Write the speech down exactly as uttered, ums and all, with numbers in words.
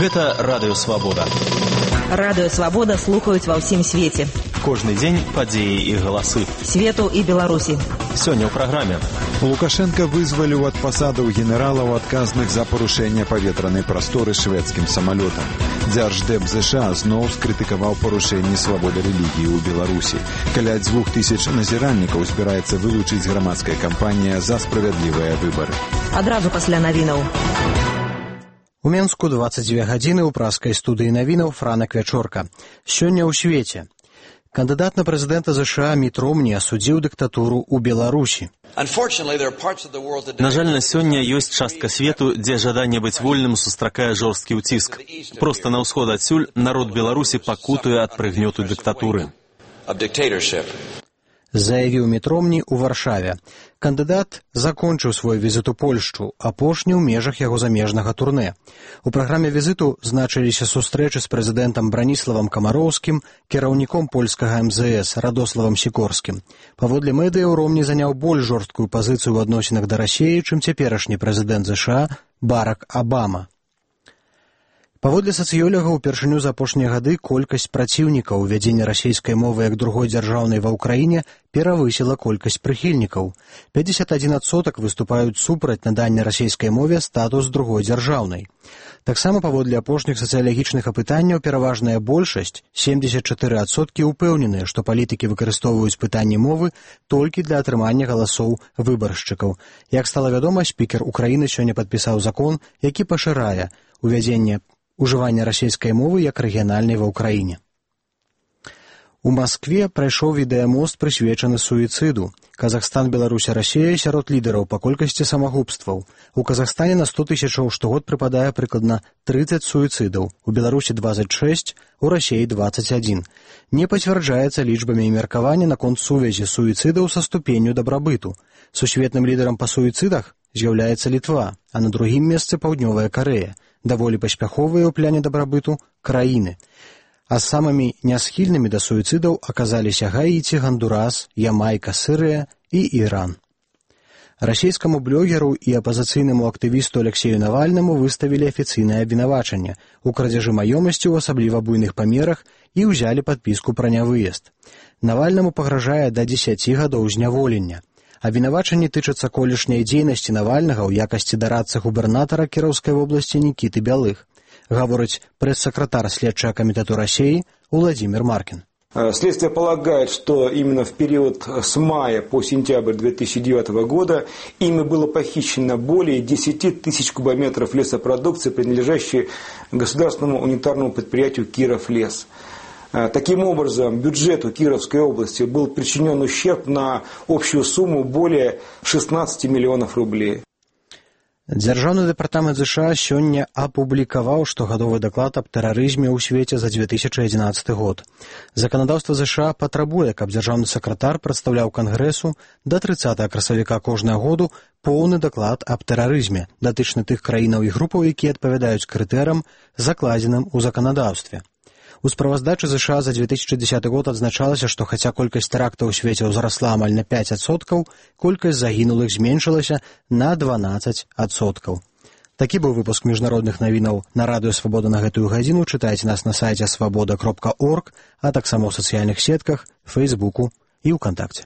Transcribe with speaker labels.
Speaker 1: Гэта Радыё Свабода.
Speaker 2: Радыё Свабода слухаюць ва ўсім свеце.
Speaker 1: Кожны дзень падзеі і галасы.
Speaker 2: Свету і Беларусі.
Speaker 1: Сёння ў праграме.
Speaker 3: Лукашенко вызваліў ад пасадаў генералаў, адказных за парушэнне паветранай прасторы шведскім самалётам. Дзярждэп ЗША зноў скрытыкаваў парушэнні свабоды рэлігіі ў Беларусі. Каля дзвюх тысяч назіральнікаў збіраецца вылучыць грамадская кампанія за справядлівыя выбары.
Speaker 2: Адразу пасля навінаў.
Speaker 4: У Менску дваццаць дзве гадзіны ў праскай студыі навінаў Франак Вячорка. Сёння ў свеце. Кандыдат на прэзідэнта ЗША Міт Ромні асудзіў дыктатуру ў Беларусі.
Speaker 1: На жаль, на сёння ёсць частка свету, дзе жаданне быць вольным сустракае жорсткі ўціск. Проста на ўсход адсюль народ Беларусі пакутуе ад прыгнёту дыктатуры.
Speaker 4: Заявіў Міт Ромні ў Варшаве. Кандыдат закончыў свой візіт у Польшчу, апошні ў межах яго замежнага турнэ. У праграме візіту значыліся сустрэчы з прэзідэнтам Браніславам Камароўскім, кіраўніком польскага эм зэ эс Радославам Сікорскім. Паводле медыяў, Ромні заняў больш жорсткую пазіцыю ў адносінах да Расіі, чым цяперашні прэзідэнт ЗША Барак Абама. Паводле сацыёлагаў, упершыню за апошнія гады колькасць праціўнікаў увядзення расійскай мовы як другой дзяржаўнай ва ўкраіне перавысіла колькасць прыхільнікаў. пятьдесят один адсотак выступаюць супраць надання расійскай мове статус другой дзяржаўнай. Таксама паводле апошніх сацыялагічных апытанняў пераважная большасць, семьдесят чатыры адсоткі, упэўненыя, што палітыкі выкарыстоўваюць пытанні мовы толькі для атрымання галасоў выбаршчыкаў. Як стала вядома, спікер Украіны сёння падпісаў закон, які пашырае увядзенне ужывання расійскай мовы як рэгіянальнай ва ўкраіне. У Маскве прайшоў відэамост, прысвечаны суіцыду. Казахстан, Беларусь, Расія сярод лідараў па колькасці самагубстваў. У Казахстане на сто тысячаў штогод прыпадае прыкладна трыццаць суіцыдаў, у Беларусі двадцать шесть, у Расіі двадцать один. Не пацвярджаецца лічбамі і меркавання наконт сувязі суіцыдаў са ступенню дабрабыту. Сусветным лідарам па суіцыдах з'яўляецца Літва, а на другім месцы Паўднёвая Карэя, даволі паспяховыя ў пляне дабрабыту краіны. А самымі нясхільнымі да суіцыдаў аказаліся Гаіці, Гандурас, Ямайка, Сірыя і Іран. Расійскаму блогеру і апазіцыйнаму актывісту Алексею Навальнаму выставілі афіцыйнае абвінавачанне у крадзяжы маёмасці ў асабліва буйных памерах і ўзялі падпіску пра нявыезд. Навальнаму пагражае да дзесяці гадоў зняволення. Абвінавачанні тычацца колішняй дзейнасці Навальнага ў якасці дарадцы губернатара Кіроўскай вобласці Нікіты Бялых, гаворыць прэс-сакратар следчага камітэта России Владимир Маркин.
Speaker 5: Следствие полагает, что именно в период с мая по сентябрь две тысячи девятого года ими было похищено более десяти тысяч кубометров лесопродукции, принадлежащей государственному унитарному предприятию «Кировлес». Таким образом, бюджету Кировской области был причинен ущерб на общую сумму более шестнадцати миллионов рублей.
Speaker 4: Дзяржаўны дэпартамент ЗША сёння апублікаваў штогадовы даклад аб тэрарызме ў свеце за две тысячи одиннадцатый год. Заканадаўства ЗША патрабуе, каб дзяржаўны сакратар прадстаўляў Кангрэсу да трыццатага красавіка кожнага году поўны даклад аб тэрарызме, датычны тых краінаў і групаў, якія адпавядаюць крытэрыям, закладзеным у заканадаўстве. У справаздачы ЗША за две тысячи десятый год адзначалася, што хаця колькасць тэрактаў у свеце ўзрасла амаль на пять адсоткаў, колькасць загінулых зменшылася на дванаццаць адсоткаў. Такі быў выпуск міжнародных навінаў на Радыё Свабода на гэтую гадзіну. Чытайце нас на сайце свабода кропка орг, а таксама ў сацыяльных сетках, Фейсбуку і ВКонтакце.